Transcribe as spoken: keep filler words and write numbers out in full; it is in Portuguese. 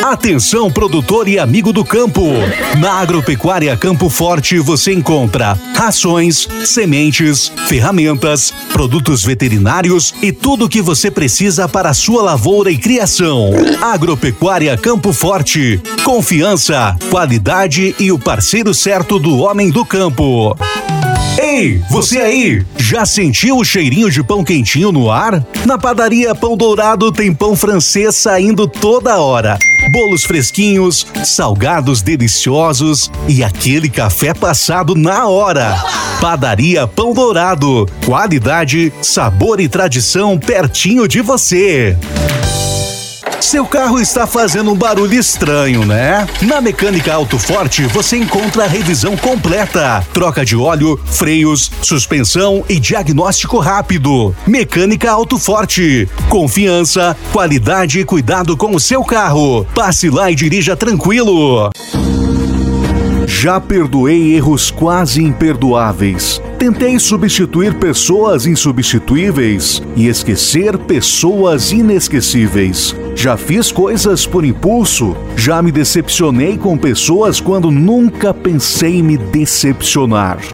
Atenção, produtor e amigo do campo. Na Agropecuária Campo Forte você encontra rações, sementes, ferramentas, produtos veterinários e tudo o que você precisa para a sua lavoura e criação. Agropecuária Campo Forte. Confiança, qualidade e o parceiro certo do homem do campo. Ei, você aí, já sentiu o cheirinho de pão quentinho no ar? Na padaria Pão Dourado tem pão francês saindo toda hora. Bolos fresquinhos, salgados deliciosos e aquele café passado na hora. Padaria Pão Dourado, qualidade, sabor e tradição pertinho de você. Seu carro está fazendo um barulho estranho, né? Na Mecânica Auto Forte você encontra a revisão completa. Troca de óleo, freios, suspensão e diagnóstico rápido. Mecânica Auto Forte. Confiança, qualidade e cuidado com o seu carro. Passe lá e dirija tranquilo. Já perdoei erros quase imperdoáveis. Tentei substituir pessoas insubstituíveis e esquecer pessoas inesquecíveis. Já fiz coisas por impulso. Já me decepcionei com pessoas quando nunca pensei em me decepcionar.